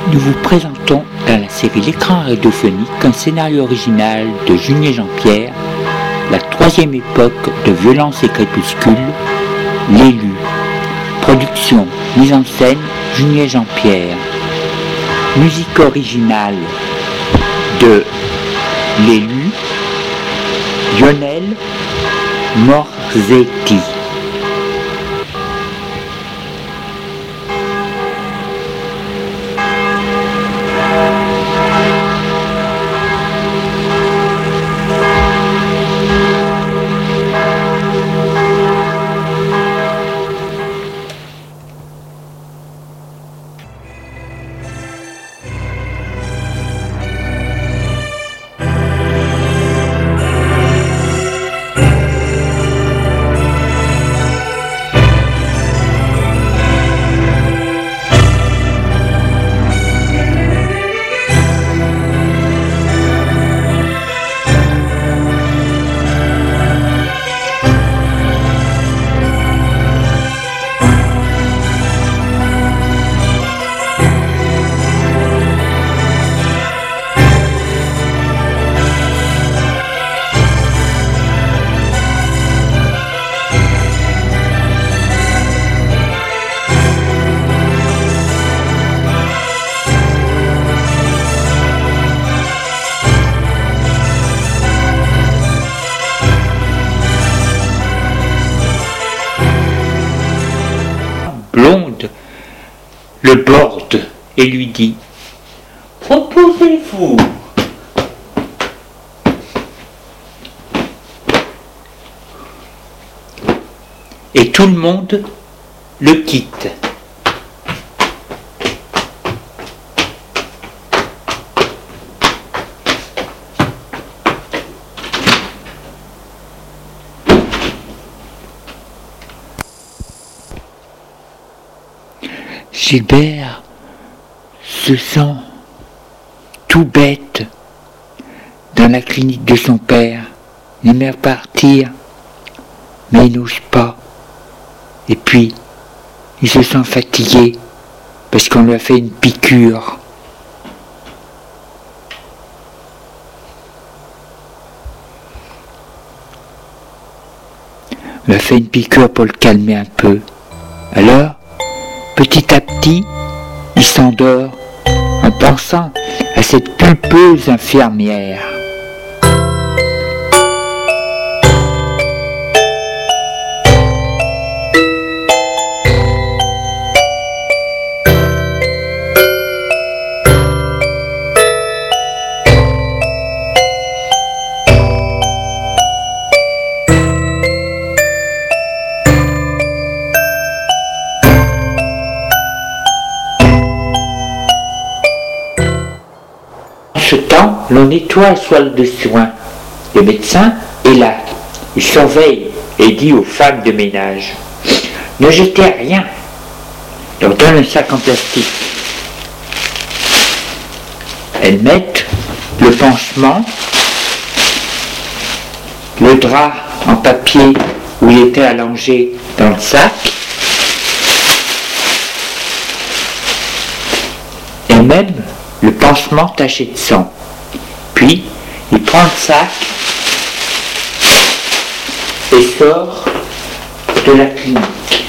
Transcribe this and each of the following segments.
Nous vous présentons dans la série L'écran radiophonique un scénario original de Junier Jean-Pierre, la troisième époque de Violence et Crépuscule, L'élu. Production, mise en scène, Junier Jean-Pierre. Musique originale de L'élu, Lionel Morzetti. Blonde le borde et lui dit « Reposez-vous !» Et tout le monde le quitte. Gilbert se sent tout bête dans la clinique de son père. Il aimerait partir, mais il n'ose pas. Et puis, il se sent fatigué parce qu'on lui a fait une piqûre. On lui a fait une piqûre pour le calmer un peu. Alors, petit à petit, il s'endort en pensant à cette pulpeuse infirmière. Ce temps, l'on nettoie la toile de soins. Le médecin est là. Il surveille et dit aux femmes de ménage « Ne jetez rien !» On donne un sac en plastique. Elles mettent le pansement, le drap en papier où il était allongé dans le sac, et même le pansement taché de sang. Puis, il prend le sac et sort de la clinique.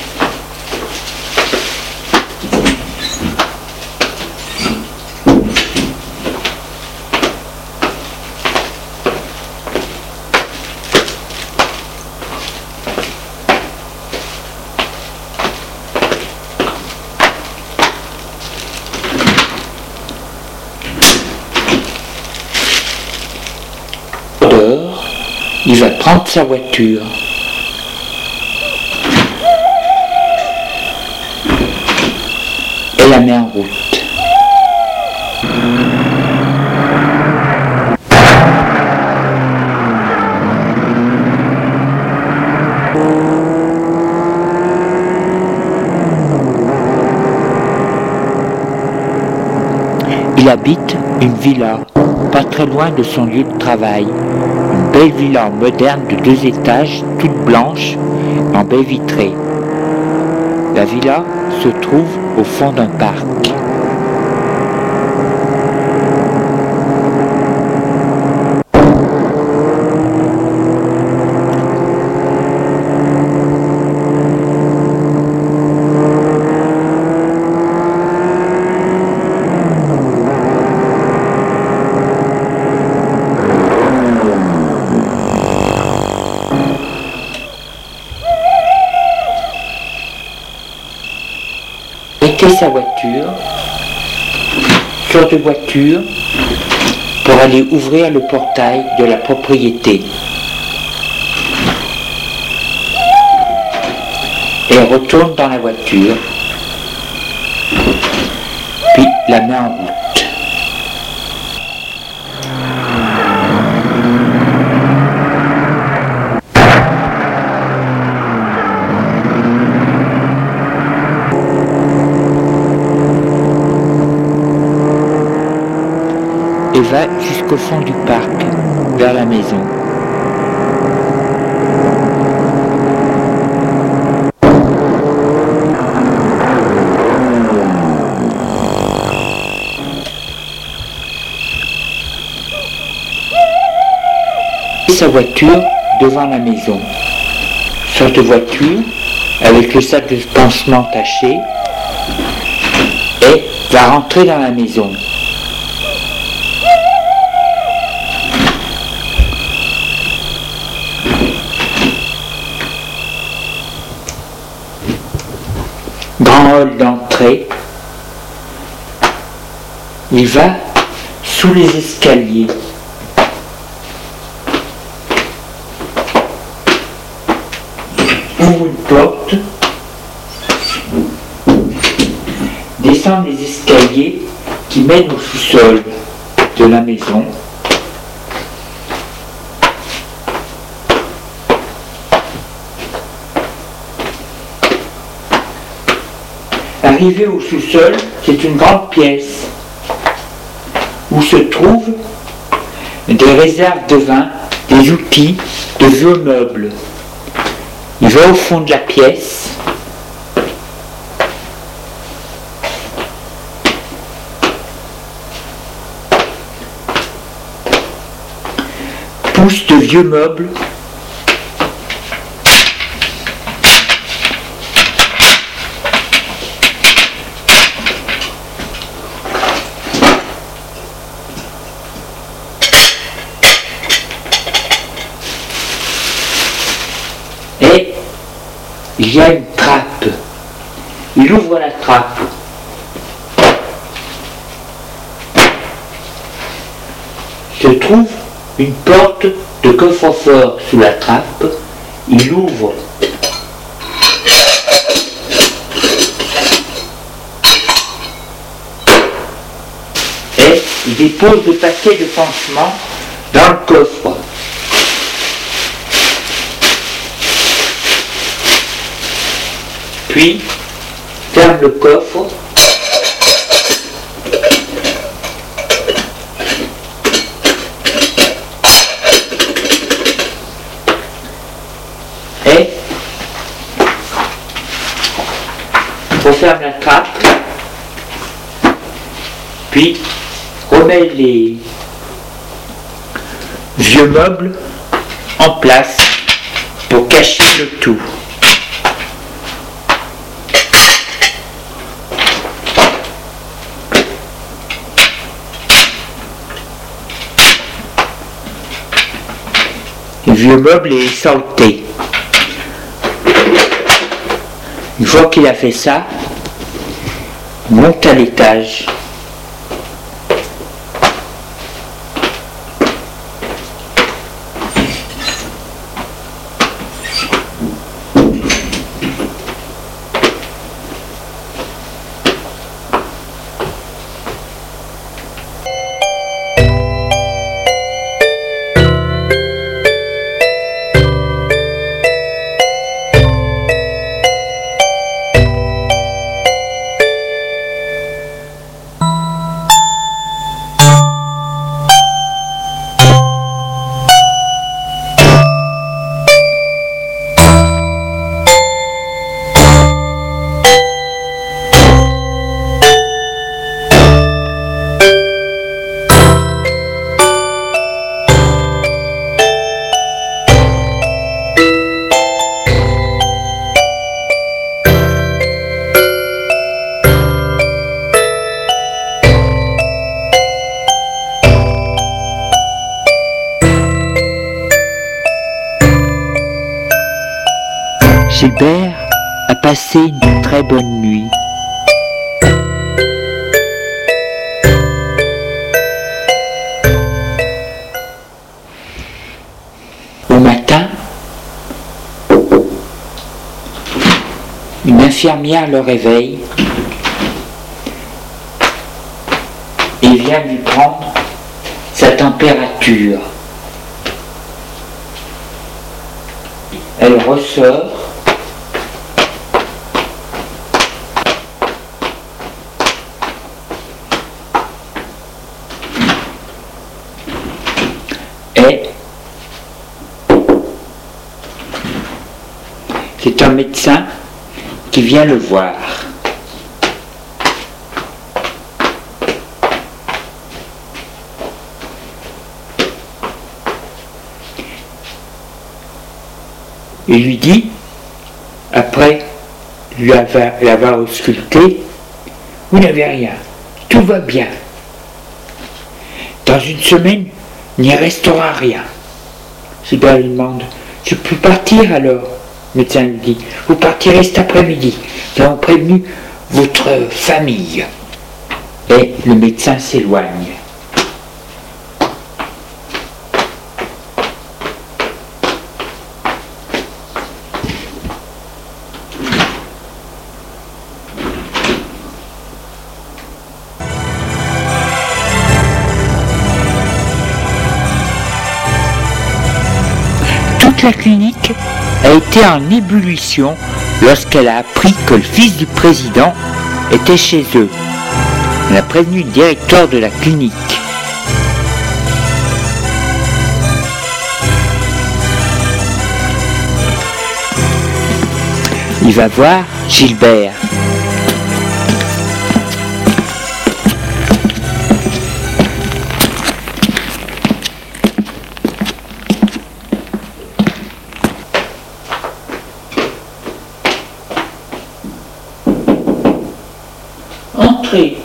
Il va prendre sa voiture. Et la met en route. Il habite une villa, pas très loin de son lieu de travail. Une belle villa moderne de 2 étages, toute blanche, en baie vitrée. La villa se trouve au fond d'un parc. arrêté sa voiture, sort de voiture pour aller ouvrir le portail de la propriété. Et retourne dans la voiture, puis la met en route. Et va jusqu'au fond du parc, vers la maison. Sa voiture devant la maison. Sort de voiture avec le sac de pansement taché et va rentrer dans la maison. Grand hall d'entrée. Il va sous les escaliers. Ouvre une porte, descend les escaliers qui mènent au sous-sol de la maison. Arrivé au sous-sol, c'est une grande pièce où se trouvent des réserves de vin, des outils, de vieux meubles. Il va au fond de la pièce, pousse de vieux meubles, et il y a une trappe. Il ouvre la trappe. Se trouve une porte de coffre-fort sous la trappe. Il ouvre. Et il dépose le paquet de pansements dans le coffre. Puis, ferme le coffre et referme la trappe, puis remet les vieux meubles en place pour cacher le tout. Le vieux meuble est saleté. Une fois qu'il a fait ça, il monte à l'étage. Gilbert a passé une très bonne nuit. L'infirmière le réveille et vient lui prendre sa température. Elle ressort et c'est un médecin qui vient le voir. Il lui dit, après l'avoir ausculté, vous n'avez rien, tout va bien. Dans une semaine, il n'y restera rien. Gilbert lui demande, je peux partir alors? Le médecin lui dit, vous partirez cet après-midi. Nous avons prévenu votre famille. Et le médecin s'éloigne. Toute la clinique a été en ébullition lorsqu'elle a appris que le fils du président était chez eux. Elle a prévenu le directeur de la clinique. Il va voir Gilbert. Entrez.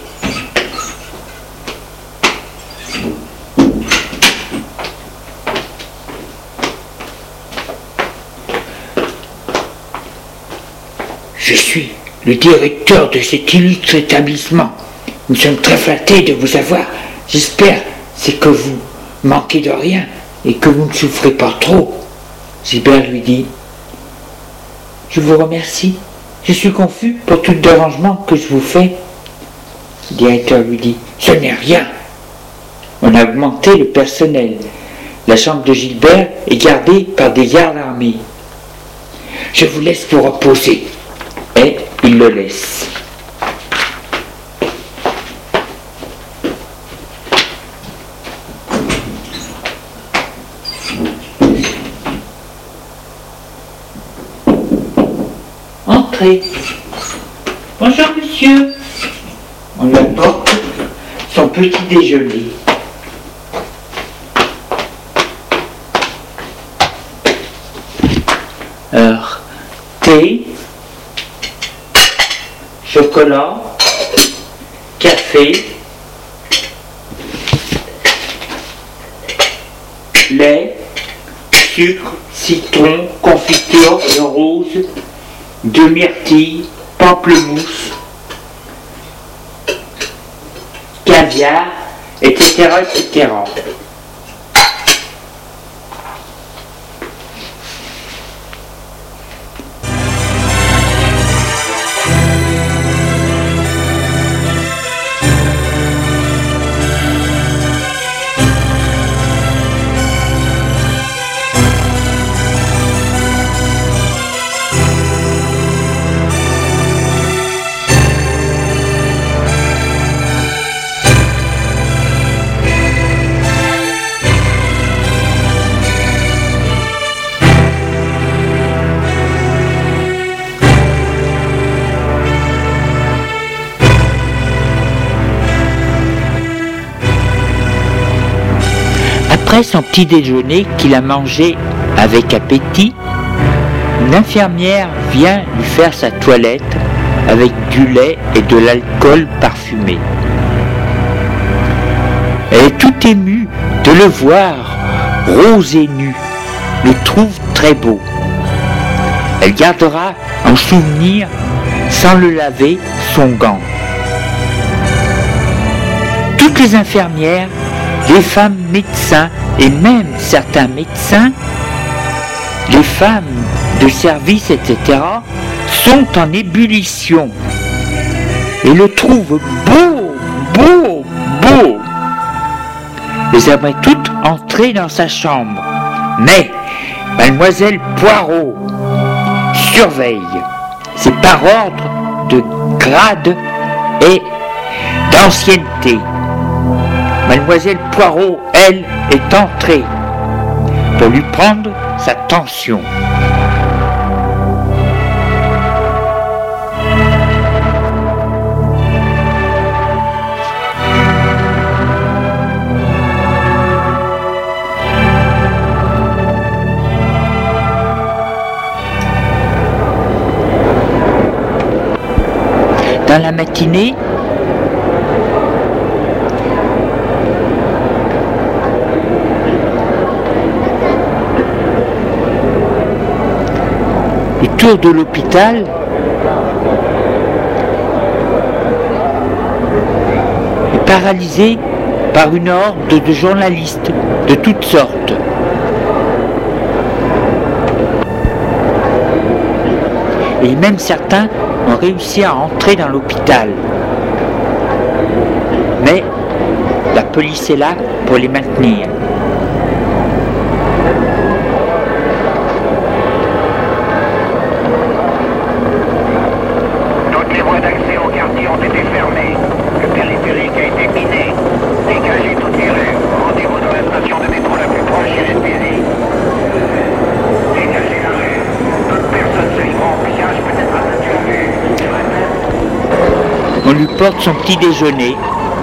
Je suis le directeur de cet illustre établissement. Nous sommes très flattés de vous avoir. J'espère c'est que vous manquez de rien et que vous ne souffrez pas trop. Gilbert lui dit, je vous remercie. Je suis confus pour tout le dérangement que je vous fais. Le directeur lui dit, ce n'est rien. On a augmenté le personnel. La chambre de Gilbert est gardée par des gardes armés. Je vous laisse vous reposer. Et il le laisse. Entrez. Bonjour monsieur. On lui apporte son petit déjeuner. Alors, thé, chocolat, café, lait, sucre, citron, confiture de rose, de myrtille, pamplemousse, caviar, etc., etc. Après son petit déjeuner qu'il a mangé avec appétit, une infirmière vient lui faire sa toilette avec du lait et de l'alcool parfumé. Elle est tout émue de le voir rose et nu, le trouve très beau. Elle gardera en souvenir, sans le laver, son gant. Toutes les infirmières, les femmes médecins et même certains médecins, les femmes de service, etc., sont en ébullition et le trouvent beau, beau, beau. Ils aimeraient toutes entrer dans sa chambre, mais Mademoiselle Poirot surveille. C'est par ordre de grade et d'ancienneté. Mademoiselle Poirot, elle, est entrée pour lui prendre sa tension. Dans la matinée, le tour de l'hôpital est paralysé par une horde de journalistes de toutes sortes. Et même certains ont réussi à entrer dans l'hôpital. Mais la police est là pour les maintenir. Toutes les voies d'accès au quartier ont été fermées. Le périphérique a été miné. Dégagez toutes les rues. Rendez-vous dans la station de métro la plus proche et restez-y. Dégagez la rue. Toute personne se livrant au pillage peut être attendue à vue. On lui porte son petit déjeuner.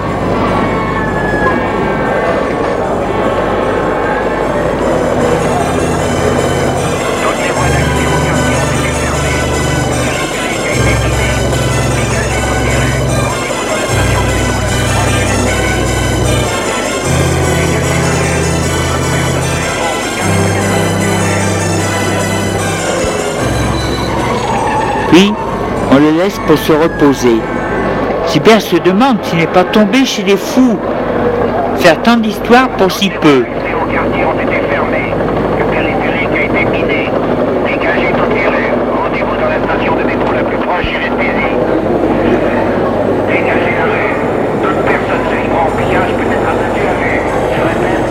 Puis, on le laisse pour se reposer. Gilbert se demande s'il n'est pas tombé chez les fous. Faire tant d'histoires pour si peu. Les hauts quartiers ont été fermés. Le périphérique a été miné. Dégagez toutes les rues. Rendez-vous dans la station de métro la plus proche et restez-y. Dégagez la rue. Toute personne se livrant au pillage peut être attendue à vue. Je répète.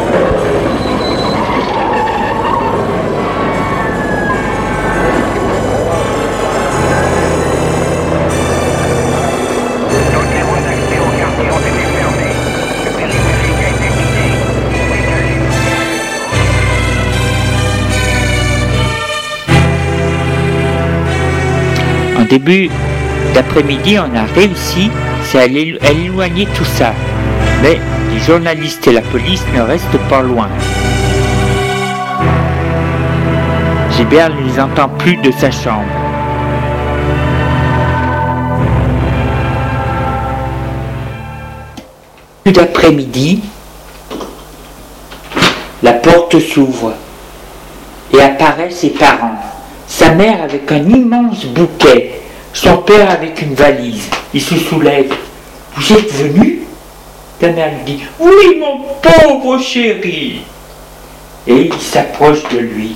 Toutes les voies d'accès au quartier ont été fermées. Le périphérique a été miné. Dégagez toutes les rues. En début d'après-midi, on a réussi à éloigner tout ça. Mais les journalistes et la police ne restent pas loin. Gilbert ne les entend plus de sa chambre. D'après-midi, la porte s'ouvre et apparaissent ses parents. Sa mère avec un immense bouquet, son père avec une valise. Il se soulève. « Vous êtes venu ?» La mère lui dit « Oui, mon pauvre chéri !» Et il s'approche de lui.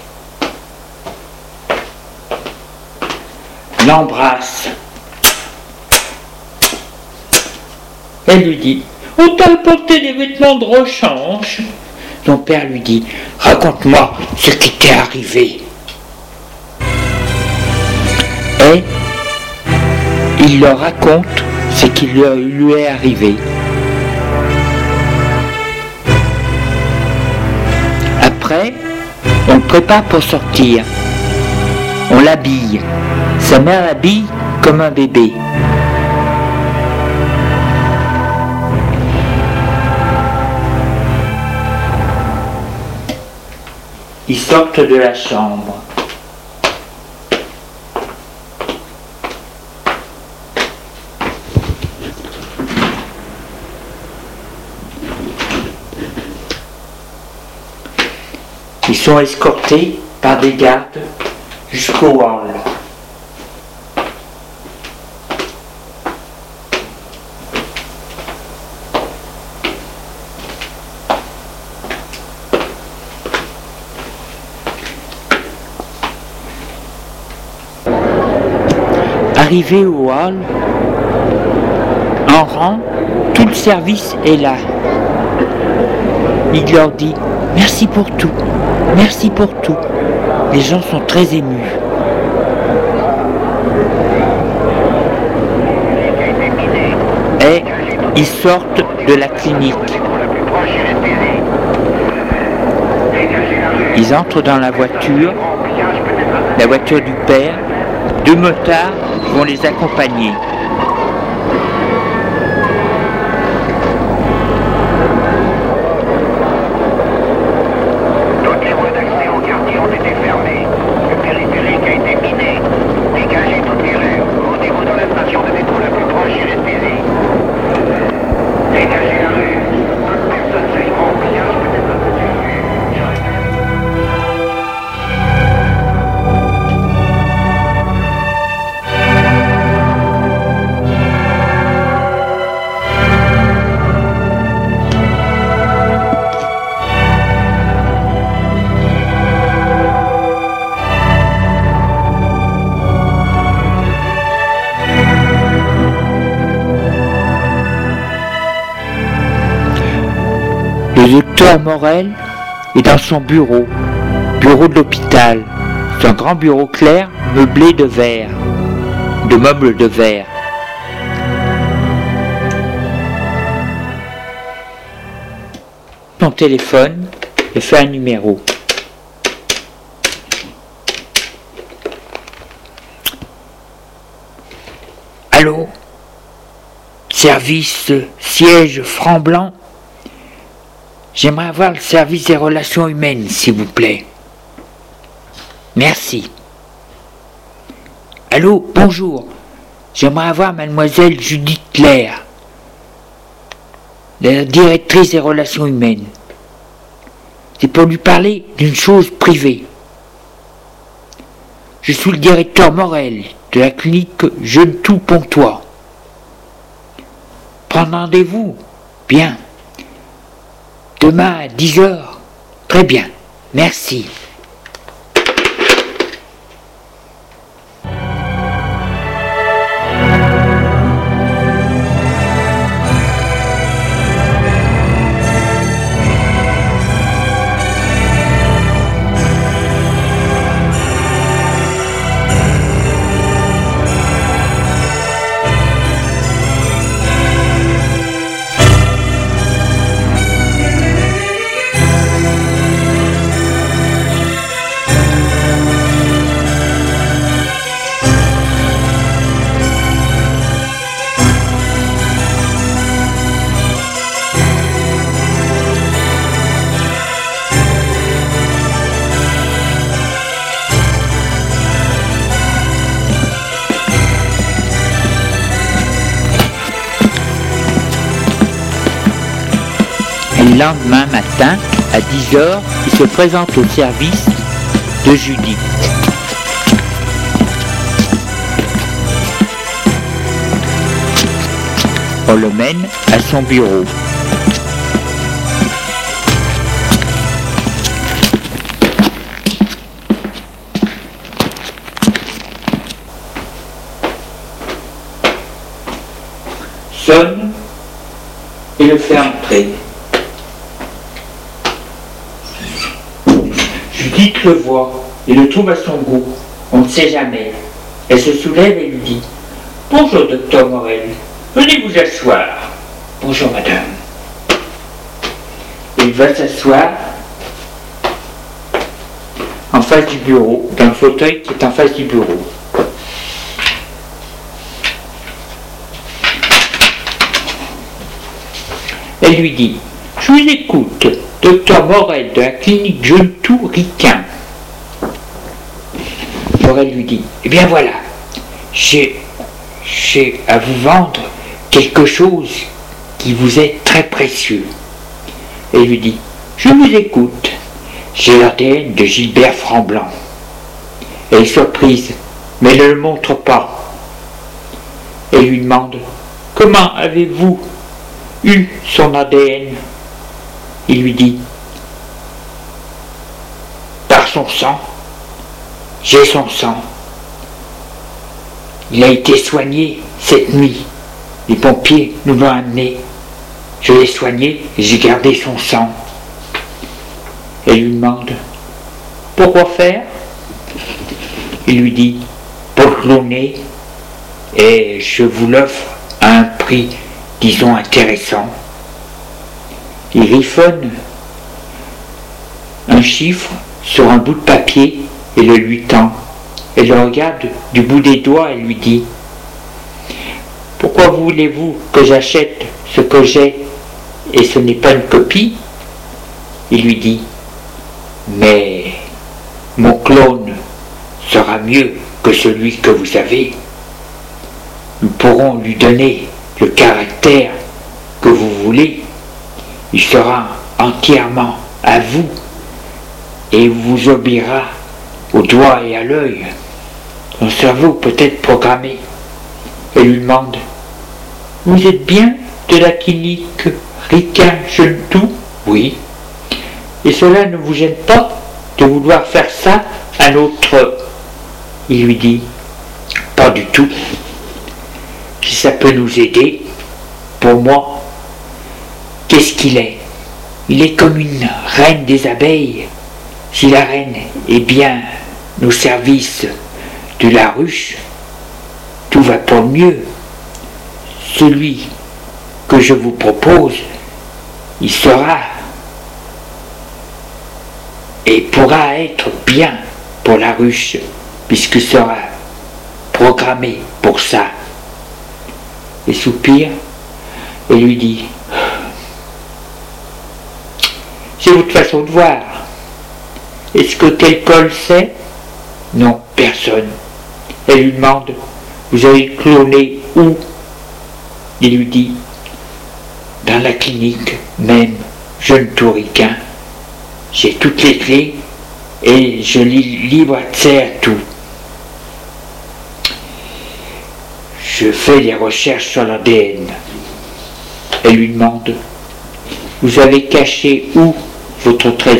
L'embrasse. Elle lui dit « On t'a apporté des vêtements de rechange ?» Son père lui dit « Raconte-moi ce qui t'est arrivé. » Et il leur raconte ce qui lui est arrivé. Après, on le prépare pour sortir. On l'habille. Sa mère l'habille comme un bébé. Ils sortent de la chambre. Ils sont escortés par des gardes jusqu'au hall. Arrivé au hall, en rang, tout le service est là. Il leur dit « Merci pour tout, merci pour tout ». Les gens sont très émus. Et ils sortent de la clinique. Ils entrent dans la voiture du père. 2 motards vont les accompagner. Toutes les voies d'accès au quartier ont été fermées. Le périphérique a été miné. Dégagez toutes les rues. Rendez-vous dans la station de métro la plus proche et restez-y. Dégagez la rue. Toute personne saisissant au pillage peut être interviewée. Le docteur Morel est dans son bureau de l'hôpital. C'est un grand bureau clair, meublé de meubles de verre. Son téléphone et fait un numéro. Allô? Service siège franc blanc? J'aimerais avoir le service des relations humaines, s'il vous plaît. Merci. Allô, bonjour. J'aimerais avoir mademoiselle Judith Claire, la directrice des relations humaines. C'est pour lui parler d'une chose privée. Je suis le directeur Morel de la clinique Jeune-Tout-Pontois. Prendre rendez-vous? Bien. Demain à 10h. Très bien. Merci. Le lendemain matin, à 10h, il se présente au service de Judith. On le mène à son bureau. Sonne et le fait entrer. Judith le voit et le trouve à son goût. On ne sait jamais. Elle se soulève et lui dit « Bonjour, docteur Morel. Venez vous asseoir. »« Bonjour, madame. » Il va s'asseoir en face du bureau, dans le fauteuil qui est en face du bureau. Elle lui dit « Je vous écoute, docteur Morel de la clinique Jeune-Tout-Ricain. » Morel lui dit « Eh bien voilà, j'ai à vous vendre quelque chose qui vous est très précieux. » Elle lui dit « Je vous écoute, j'ai l'ADN de Gilbert Franc-Blanc. » Elle est surprise, mais ne le montre pas. Elle lui demande « Comment avez-vous eu son ADN ?» Il lui dit « Par son sang, j'ai son sang. » Il a été soigné cette nuit. Les pompiers nous l'ont amené. Je l'ai soigné et j'ai gardé son sang. Elle lui demande « Pourquoi faire ?» Il lui dit « Pour le cloner et je vous l'offre à un prix, disons, intéressant. » Il griffonne un chiffre sur un bout de papier et le lui tend. Elle le regarde du bout des doigts et lui dit « Pourquoi voulez-vous que j'achète ce que j'ai et ce n'est pas une copie ?» Il lui dit « Mais mon clone sera mieux que celui que vous avez. Nous pourrons lui donner le caractère que vous voulez. Il sera entièrement à vous et vous obéira au doigt et à l'œil. Son cerveau peut être programmé. » Elle lui demande « Vous êtes bien de la clinique Riquin-Jeune-Tout ?»« Oui. »« Et cela ne vous gêne pas de vouloir faire ça à notre... » Il lui dit « Pas du tout. Si ça peut nous aider, pour moi, qu'est-ce qu'il est? Il est comme une reine des abeilles. Si la reine est bien au service de la ruche, tout va pour le mieux. Celui que je vous propose, il sera et pourra être bien pour la ruche, puisqu'il sera programmé pour ça. » Il soupire et lui dit « C'est votre façon de voir. Est-ce que quelqu'un le sait ?» « Non, personne. » Elle lui demande « Vous avez cloné où ?» Il lui dit « Dans la clinique même, Jeune Touriquin. J'ai toutes les clés et je libre accès à tout. Je fais des recherches sur l'ADN. » Elle lui demande « Vous avez caché où votre trésor ?»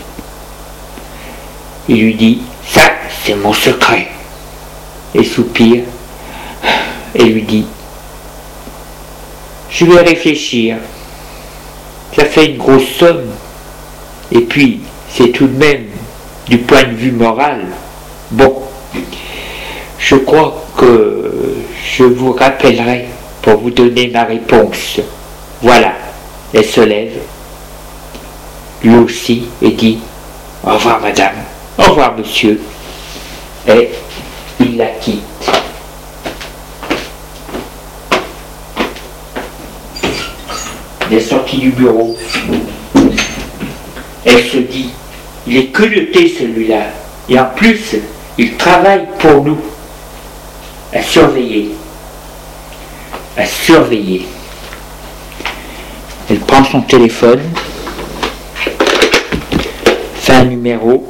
Il lui dit « Ça, c'est mon secret. » Et soupire et lui dit « Je vais réfléchir. Ça fait une grosse somme. Et puis, c'est tout de même, du point de vue moral, bon, je crois que je vous rappellerai pour vous donner ma réponse. » Voilà. Elle se lève, lui aussi, et dit « Au revoir madame, au revoir monsieur. » Et il la quitte. Elle est sortie du bureau. Elle se dit « Il est culotté celui-là. Et en plus, il travaille pour nous. » À surveiller. À surveiller. Elle prend son téléphone, fait un numéro.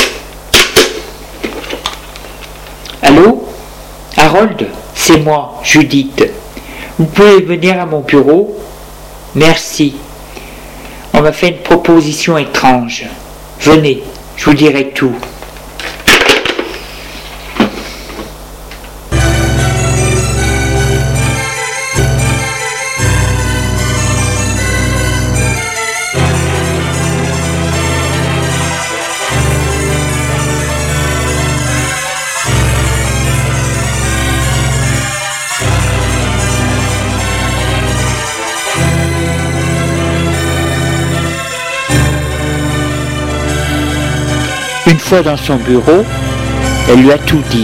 « Allô? Harold, c'est moi, Judith. Vous pouvez venir à mon bureau? Merci. On m'a fait une proposition étrange. Venez, je vous dirai tout. » Une fois dans son bureau, elle lui a tout dit.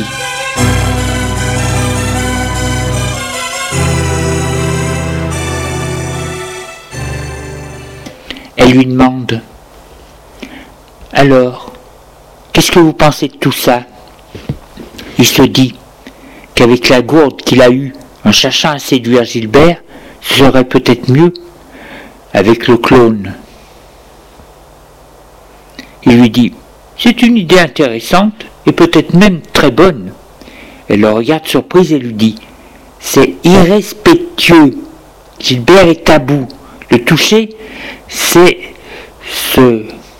Elle lui demande « Alors, qu'est-ce que vous pensez de tout ça ?» Il se dit qu'avec la gourde qu'il a eue en cherchant à séduire Gilbert, ce serait peut-être mieux avec le clone. Il lui dit « C'est une idée intéressante et peut-être même très bonne. » Elle le regarde surprise et lui dit « C'est irrespectueux. Gilbert est tabou. Le toucher, c'est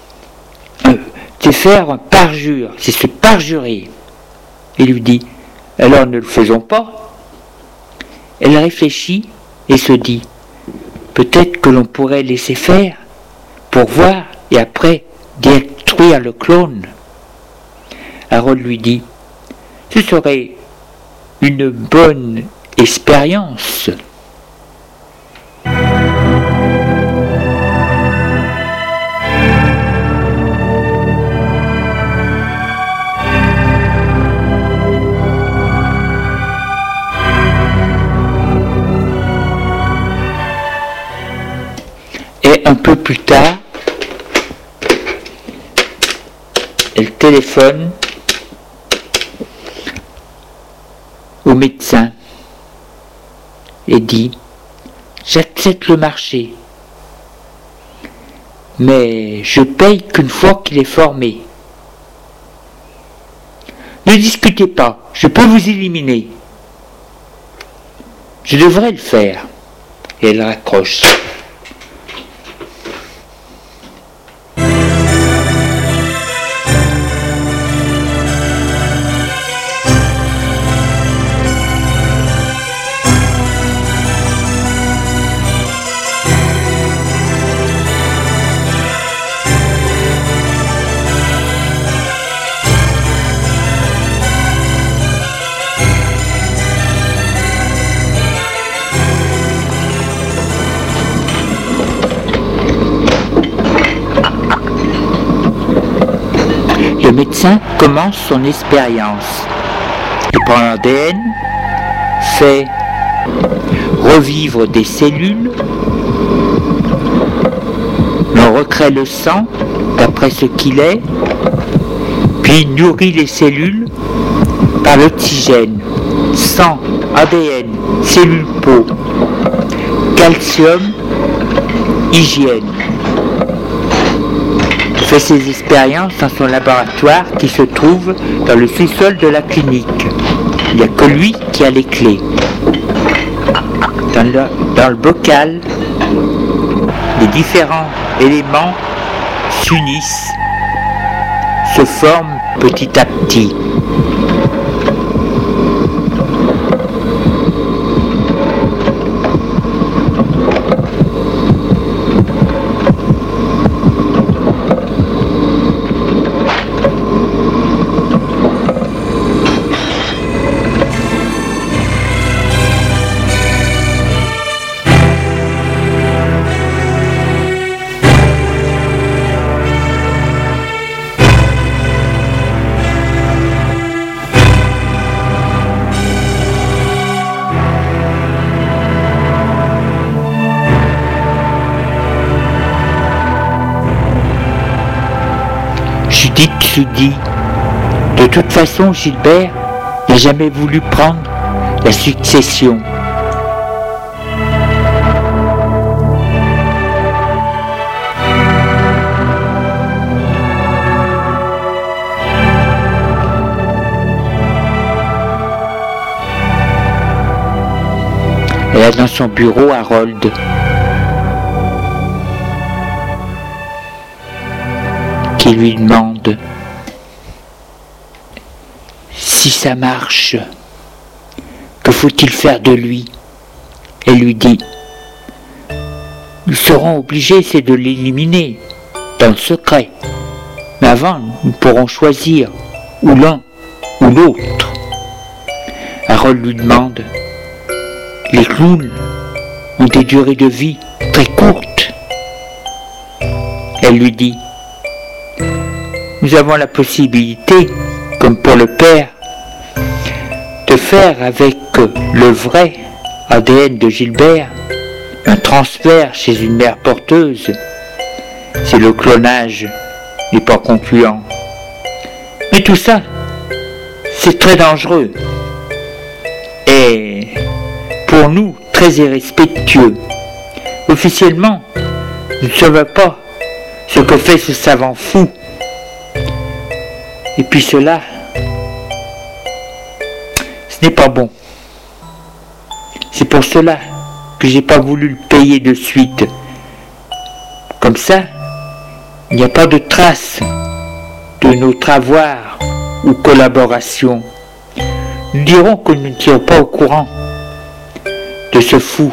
faire un parjure, c'est se parjurer. » Il lui dit Alors ne le faisons pas. Elle réfléchit et se dit, peut-être que l'on pourrait laisser faire pour voir et après détruire le clone. Harold lui dit, ce serait une bonne expérience. Et un peu plus tard, elle téléphone au médecin et dit « J'accepte le marché, mais je paye qu'une fois qu'il est formé. Ne discutez pas, je peux vous éliminer. Je devrais le faire. » Et elle raccroche. Le médecin commence son expérience. Il prend l'ADN, fait revivre des cellules, on recrée le sang d'après ce qu'il est, puis nourrit les cellules par l'oxygène, sang, ADN, cellules peau, calcium, hygiène. Fait ses expériences dans son laboratoire qui se trouve dans le sous-sol de la clinique. Il n'y a que lui qui a les clés. Dans le bocal, les différents éléments s'unissent, se forment petit à petit. Judith se dit, de toute façon Gilbert n'a jamais voulu prendre la succession. Elle a dans son bureau Harold. Qui lui demande si ça marche, que faut-il faire de lui? Elle lui dit, nous serons obligés, c'est de l'éliminer dans le secret, mais avant nous pourrons choisir ou l'un ou l'autre. Harold lui demande, les clowns ont des durées de vie très courtes. Elle lui dit, nous avons la possibilité, comme pour le père, de faire avec le vrai ADN de Gilbert un transfert chez une mère porteuse si le clonage n'est pas concluant. Mais tout ça, c'est très dangereux et pour nous très irrespectueux. Officiellement, nous ne savons pas ce que fait ce savant fou. Et puis cela, ce n'est pas bon. C'est pour cela que j'ai pas voulu le payer de suite. Comme ça, il n'y a pas de trace de notre avoir ou collaboration. Nous dirons que nous ne sommes pas au courant de ce fou.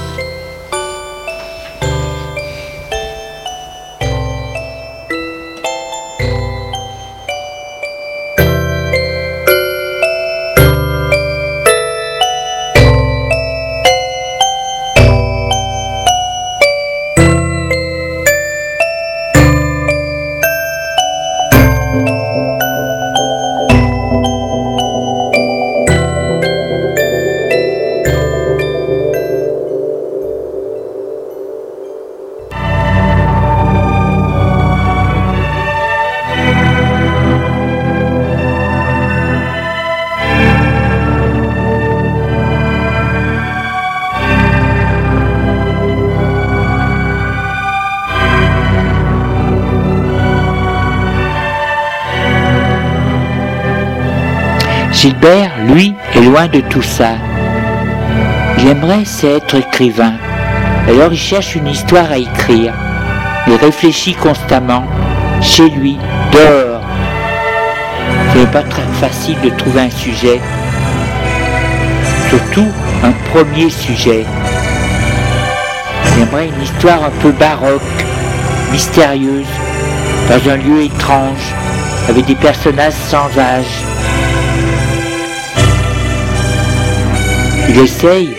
Gilbert, lui, est loin de tout ça. Il aimerait, c'est être écrivain. Alors il cherche une histoire à écrire. Il réfléchit constamment, chez lui, dehors. Ce n'est pas très facile de trouver un sujet. Surtout un premier sujet. Il aimerait une histoire un peu baroque, mystérieuse, dans un lieu étrange, avec des personnages sans âge. Il essaye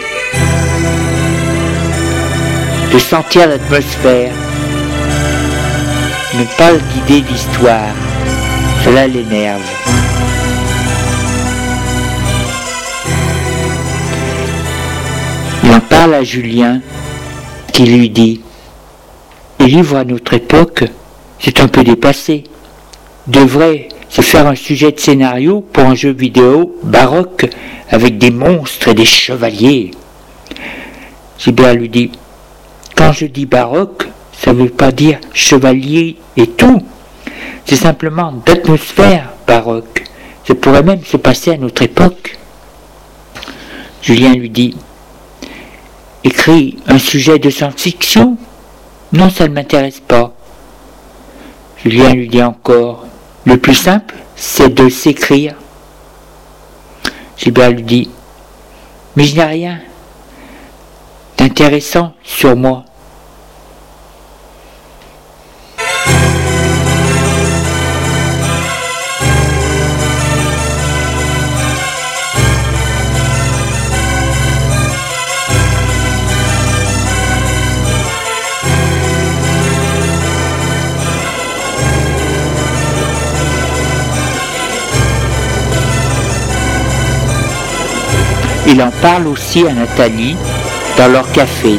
de sentir l'atmosphère, ne pas guider l'histoire. Cela l'énerve. Il en parle à Julien, qui lui dit « Les livres à notre époque, c'est un peu dépassé. Devrait se faire un sujet de scénario pour un jeu vidéo baroque avec des monstres et des chevaliers. » Gilbert lui dit « Quand je dis baroque, ça ne veut pas dire chevalier et tout. C'est simplement d'atmosphère baroque. Ça pourrait même se passer à notre époque. » Julien lui dit « Écris un sujet de science-fiction ? Non, ça ne m'intéresse pas. » Julien lui dit encore « Le plus simple, c'est de s'écrire. » Gilbert lui dit « Mais je n'ai rien d'intéressant sur moi. » Il en parle aussi à Nathalie dans leur café.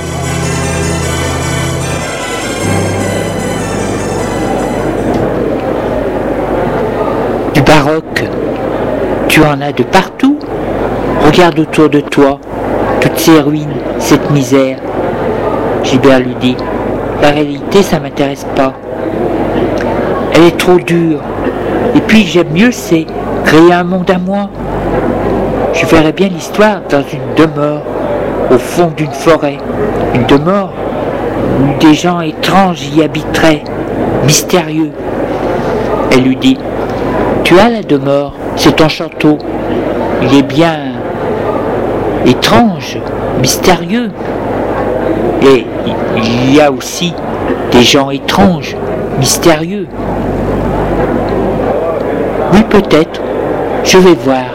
Du baroque, tu en as de partout. Regarde autour de toi, toutes ces ruines, cette misère. Gilbert lui dit, la réalité ça m'intéresse pas. Elle est trop dure. Et puis j'aime mieux c'est créer un monde à moi. Je verrais bien l'histoire dans une demeure, au fond d'une forêt. Une demeure où des gens étranges y habiteraient, mystérieux. Elle lui dit, tu as la demeure, c'est ton château. Il est bien étrange, mystérieux. Et il y a aussi des gens étranges, mystérieux. Oui, peut-être, je vais voir.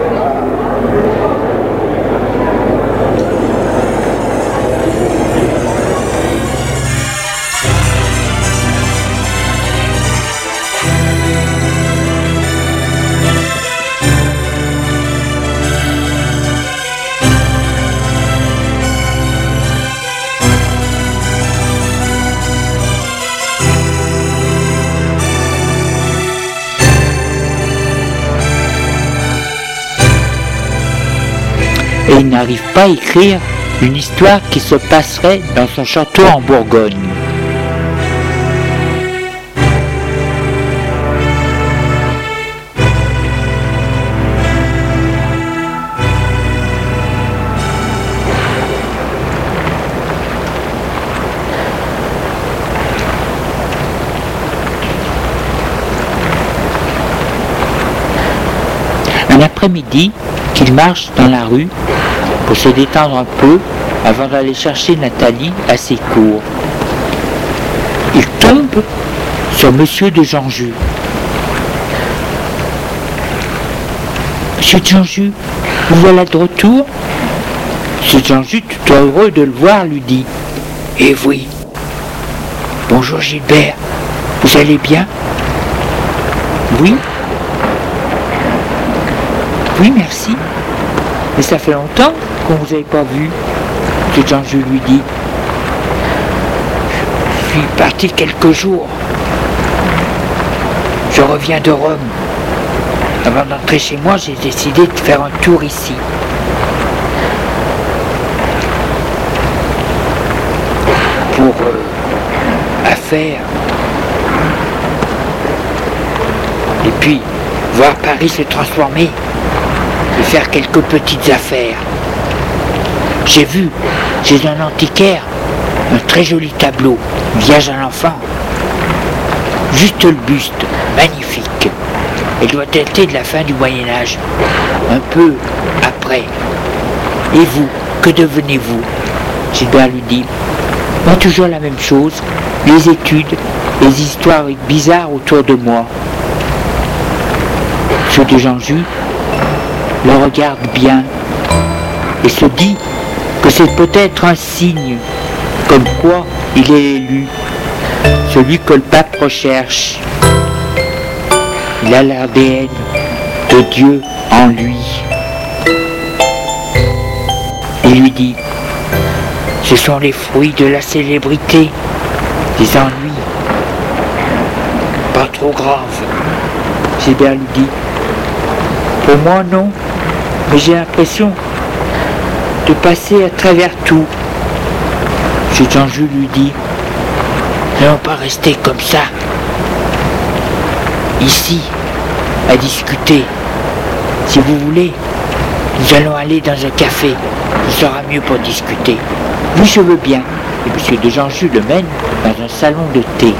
Et il n'arrive pas à écrire une histoire qui se passerait dans son château en Bourgogne. Un après-midi, qu'il marche dans la rue pour se détendre un peu avant d'aller chercher Nathalie à ses cours. Il tombe sur Monsieur de Janjus. Monsieur de Janjus, vous voilà de retour? Monsieur de Janjus, tout heureux de le voir, lui dit: Eh oui. Bonjour Gilbert, vous allez bien? Oui. Oui, merci. Mais ça fait longtemps qu'on vous avait pas vu. Monsieur de Janjus lui dit: Je suis parti quelques jours. Je reviens de Rome. Avant d'entrer chez moi, j'ai décidé de faire un tour ici. Pour affaires. Et puis, voir Paris se transformer et faire quelques petites affaires. J'ai vu, chez un antiquaire, un très joli tableau, Vierge à l'enfant. Juste le buste, magnifique. Il doit être de la fin du Moyen-Âge, un peu après. Et vous, que devenez-vous? Gilbert lui dit: Moi, toujours la même chose, les études, les histoires bizarres autour de moi. Monsieur de Janjus le regarde bien et se dit que c'est peut-être un signe, comme quoi il est élu, celui que le pape recherche. Il a l'ADN de Dieu en lui. Il lui dit: Ce sont les fruits de la célébrité, des ennuis. Pas trop grave. Gilbert lui dit: Pour moi non, mais j'ai l'impression de passer à travers tout. M. Janjus lui dit: N'allons pas rester comme ça, ici, à discuter. Si vous voulez, nous allons aller dans un café, ce sera mieux pour discuter. Oui, je veux bien. Et M. de Janjus le mène dans un salon de thé.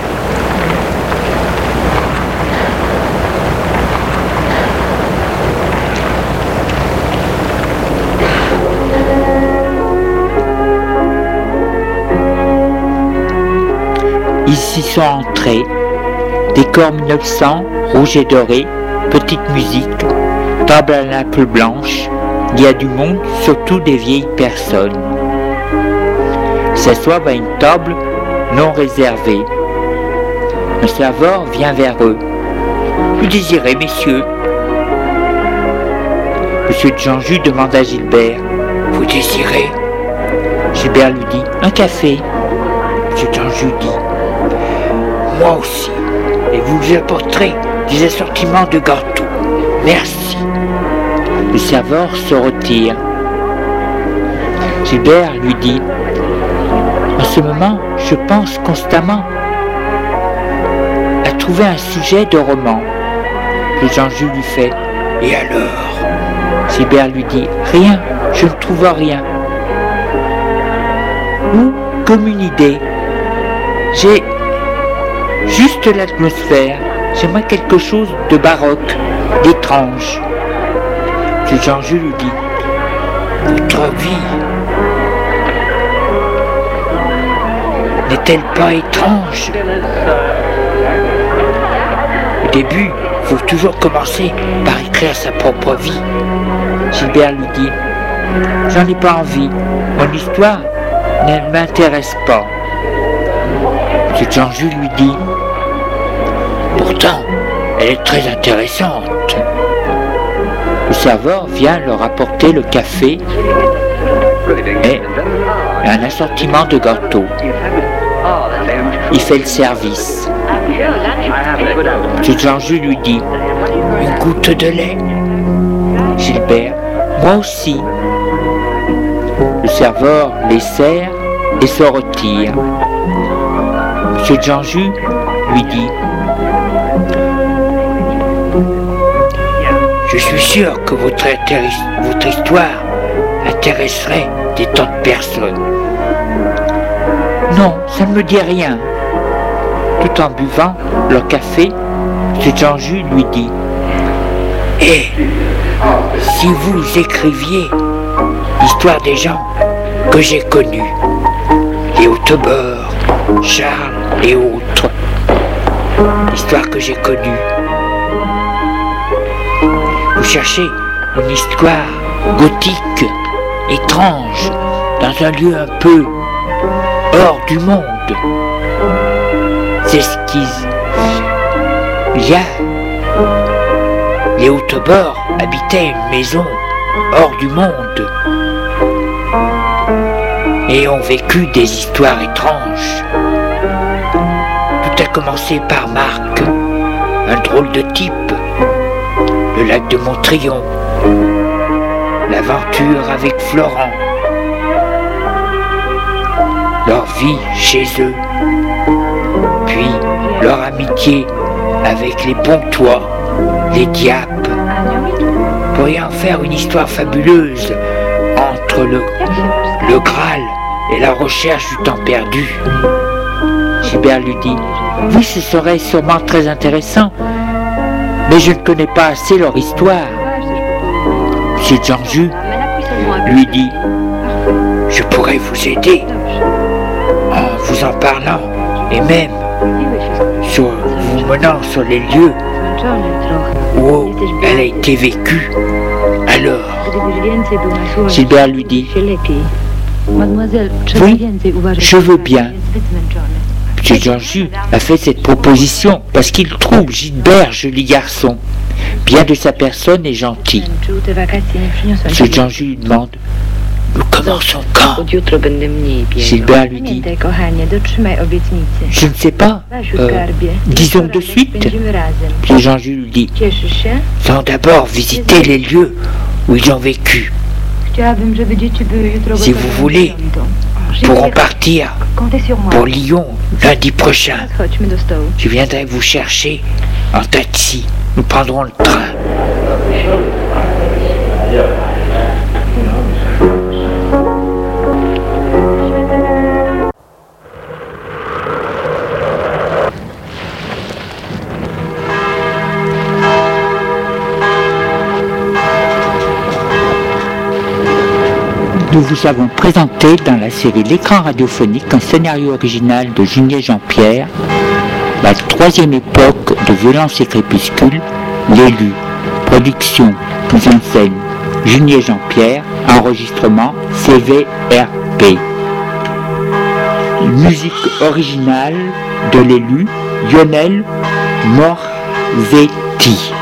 Ils s'y sont entrés. Décor 1900, rouge et doré, petite musique, table à nappe blanche. Il y a du monde, surtout des vieilles personnes. Ils s'assoient à une table non réservée. Un serveur vient vers eux. Vous désirez, messieurs? Monsieur de Janjus demande à Gilbert: Vous désirez? Gilbert lui dit: Un café. Monsieur de Janjus dit: Moi aussi. Et vous apporterez des assortiments de gâteaux. Merci. Le serveur se retire. Gilbert lui dit: En ce moment, je pense constamment à trouver un sujet de roman. Le Janjus lui fait: Et alors? Gilbert lui dit: Rien, je ne trouve rien. Ou comme une idée. J'ai juste l'atmosphère. J'aimerais quelque chose de baroque, d'étrange. Le Janjus lui dit: Votre vie n'est-elle pas étrange? Au début, il faut toujours commencer par écrire sa propre vie. Gilbert lui dit: J'en ai pas envie. Mon histoire ne m'intéresse pas. Le Janjus lui dit: Pourtant, elle est très intéressante. Le serveur vient leur apporter le café et un assortiment de gâteaux. Il fait le service. Le Janjus lui dit: Une goutte de lait. Gilbert: Moi aussi. Le serveur les sert et se retire. M. Janjus lui dit: Je suis sûr que votre histoire intéresserait des tas de personnes. Non, ça ne me dit rien. Tout en buvant leur café, M. Janjus lui dit: Eh, si vous écriviez l'histoire des gens que j'ai connus, les Hautebord, Charles et autres, l'histoire que j'ai connue. Vous cherchez une histoire gothique, étrange, dans un lieu un peu hors du monde. C'est ce qu'il y a. Les Hautebord habitaient une maison hors du monde et ont vécu des histoires étranges. Tout a commencé par Marc, un drôle de type, le lac de Montrion, l'aventure avec Florent, leur vie chez eux, puis leur amitié avec les Pontois, les Diapes. Vous pourriez en faire une histoire fabuleuse entre le Graal et la recherche du temps perdu. Gilbert lui dit: oui, ce serait sûrement très intéressant, mais je ne connais pas assez leur histoire. M. Janju lui dit: je pourrais vous aider en vous en parlant et même vous menant sur les lieux où elle a été vécue. Alors, Gilbert lui dit: oui, je veux bien. M. Janju a fait cette proposition parce qu'il trouve Gilbert joli garçon, bien de sa personne et gentil. M. Janju lui demande: nous commençons quand? Gilbert lui dit: je ne sais pas, disons de suite. M. Janju lui dit: nous allons d'abord visiter les lieux où ils ont vécu. Si vous voulez, nous pourrons partir pour Lyon lundi prochain. Je viendrai vous chercher en taxi. Nous prendrons le train. Nous vous avons présenté dans la série L'écran radiophonique un scénario original de Junier Jean-Pierre, la troisième époque de Violence et Crépuscule, l'élu, production, mise en scène, Junier Jean-Pierre, enregistrement CVRP. Musique originale de l'élu, Lionel Morzetti.